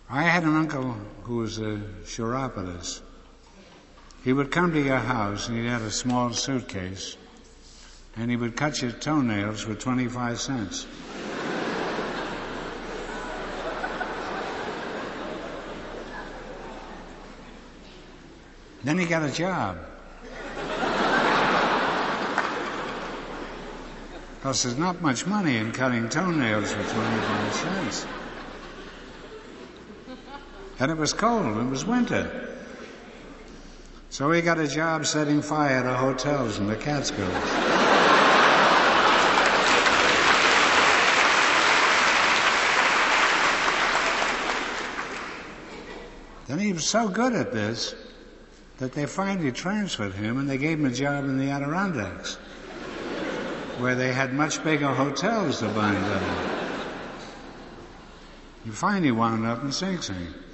I had an uncle who was a chiropodist. He would come to your house and he had a small suitcase and he would cut your toenails for 25 cents. Then he got a job. Because there's not much money in cutting toenails for 25 cents. And it was cold, it was winter. So he got a job setting fire to hotels in the Catskills. Then he was so good at this that they finally transferred him and they gave him a job in the Adirondacks, where they had much bigger hotels to bind up. He finally wound up in Sing Sing.